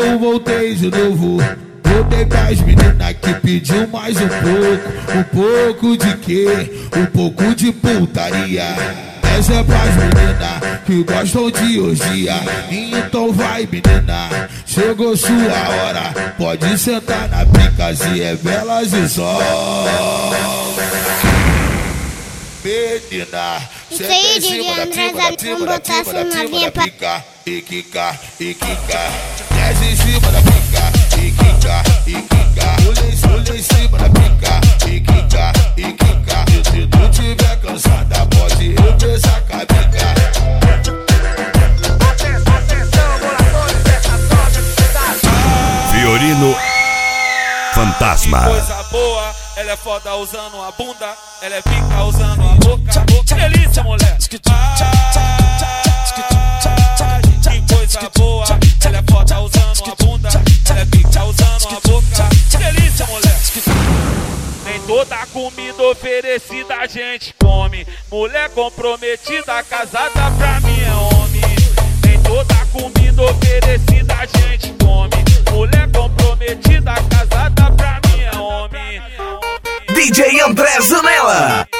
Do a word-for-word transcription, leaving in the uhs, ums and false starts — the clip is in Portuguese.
eu voltei de novo. Voltei pras meninas que pediu mais um pouco. Um pouco de quê? Um pouco de putaria. Essa é pras meninas que gostam de orgia. Então vai, menina, chegou sua hora. Pode sentar na pica, se é belas e só. Menina, isso aí, D J André, vamos botar essa novinha pra pica. E quica, e quica. Desce em cima da pica. E quica, e quica. Olha em cima da pica. E quica, e quica. E se tu tiver cansada, pode revezar com a pica. Fiorino Fantasma. Coisa boa, ela é foda usando a bunda, ela é pica usando a boca. Que delícia, mulher. Que coisa boa, ela é foda usando a bunda, ela é pica usando a boca. Que delícia, mulher. Nem toda comida oferecida a gente come. Mulher comprometida, casada pra mim é homem. Nem toda comida oferecida a gente come. Mulher comprometida, casada pra mim é homem. D J André Zanella.